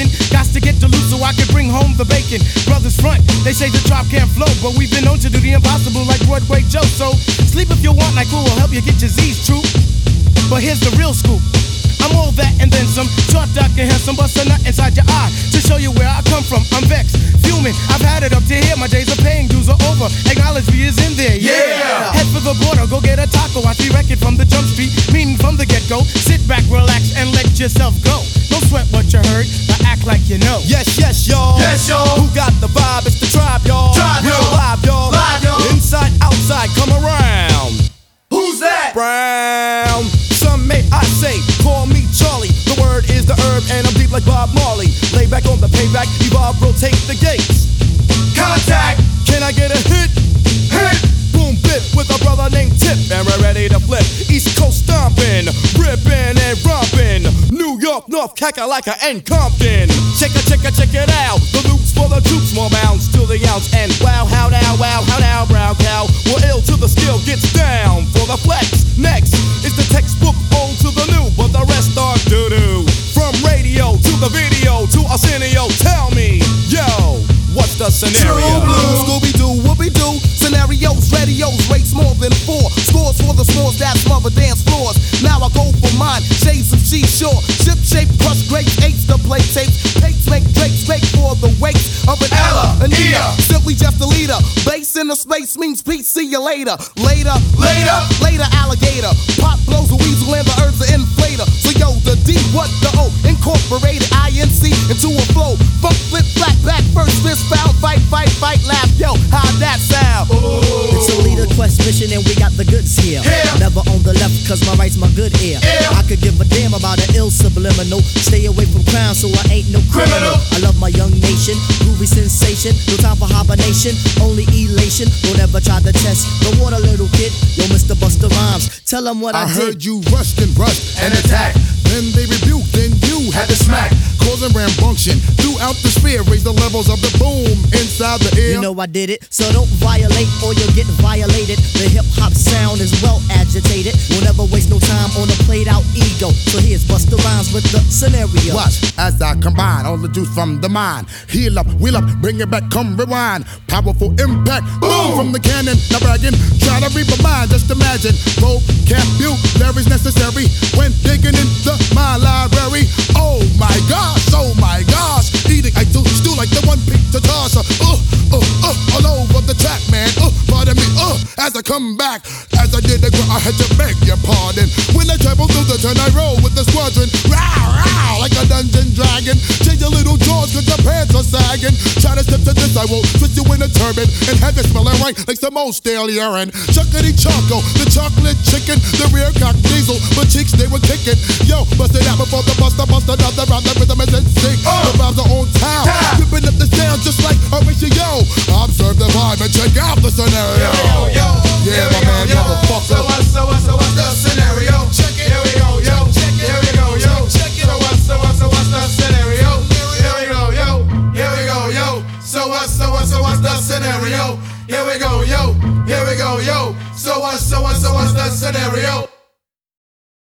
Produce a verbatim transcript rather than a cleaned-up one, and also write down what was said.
making. Got to get to loot so I can bring home the bacon. Brothers front, they say the drop can't flow, but we've been known to do the impossible like Broadway Joe. So sleep if you want, like who will help you get your Z's true. But here's the real scoop. I'm all that and then some. Short, dark, and handsome, bust a nut inside your eye to show you where I come from. I'm vexed, fuming. I've had it up to here. My days of paying dues are over. Acknowledge me is in there. Yeah. yeah. Head for the border, go get a taco. I see record from the jump street, meaning from the get go. Sit back, relax, and let yourself go. Don't sweat what you heard, but act like you know. Yes, yes, y'all. Yes, y'all. Who got the vibe? It's the tribe, y'all. Tribe, Real y'all. live, y'all. Live, y'all. Inside, outside, come around. Who's that? Brown. Some may I say, call me Charlie. The word is the herb, and I'm deep like Bob Marley. Lay back on the payback, evolve, rotate the gates. Contact. Can I get a hit? Hit. Boom, bit with a brother named Tip, and we're ready to flip. East Coast stomping, ripping and romping. New York, North, Kakalaka, and Compton. Check it, check it, check it out. The loops for the troops, more bounds to the ounce. And wow, how now, wow, how now, brown cow. We're ill till the skill gets down for the flex. Next is the textbook old to the new, but the rest are doo-doo. From radio to the video to Arsenio, tell me, yo, what's the scenario? True blue. Scooby-Doo, whoopie-doo. Scenarios, radios, rates more than four. Scores for the smalls that smother dance floors. Now I go for mine, shades of seashore. Ship shape, crush grapes, eights to play tapes. Pates make drakes, fake for the wakes of an Ella, Ella, Anita. Ea. Simply just a leader. Base in the space means peace, see you later. Later, Later. later alligator. Pop blows a weasel and the herb's an inflator. So yo, the D, what the O? Incorporated I N C into a flow. Funk, flip, flat, back, first fist, foul, fight, fight, fight, laugh. Yo, how'd that sound? It's a leader quest mission and we got the goods here. Here. Never on the left cause my right's my good ear. Ear. I could give a damn about an ill subliminal. Stay away from crime so I ain't no criminal. Criminal. I love my young nation, groovy sensation. No time for hibernation, only elation. Don't ever try to test the water, little kid. Yo, Mister Busta Rhymes, tell him what I, I did. heard you rushed and rushed, An attack. then they rebuked, then you Had to smack. causing rambunction throughout the sphere. Raise the levels of the boom inside the ear. You know I did it, so don't violate or you'll get violated. The hip hop sound is well agitated. We'll never waste no time on a played out ego. So here's Busta Rhymes with the scenario. Watch as I combine all the juice from the mind. Heal up, wheel up, bring it back, come rewind. Powerful impact, boom from the cannon. Not bragging, try to read my mind. Just imagine, vocabulary's necessary when digging into my library. Oh my gosh, oh my gosh, eating I do stew like the one pizza tosser. Uh, uh, uh, all over the track, man. Uh, pardon me, uh, as I come back, as I did the gr- I had to beg your pardon. When I travel through the turn, I roll with the squadron. Row, row, like a dungeon dragon. Change your little jaws cause your pants are sagging. Try to step to this, I will twist you in a turban and have it smelling right like some old stale urine. Chuckity choco, the chocolate chicken, the rear cock diesel, but cheeks they were kicking. Yo, bust it out before the buster, bust another round. The rhythm is in sync. The vibes are on town, ripping up the sound just like Horatio. Observe the vibe and check out the scenario. Yo, yo, Yeah, here my we go, man, yo. motherfucker. So what's, so what's, so what's the scenario? Check it. Here we go, yo. Check it. Here we go, yo. Check it. So what's, so what's, so what's the scenario? Here we go, yo. Here we go, yo. So what's, so what's, so what's the scenario? Here we go, yo. Here we go, yo. So what's, so what's, so what's the scenario?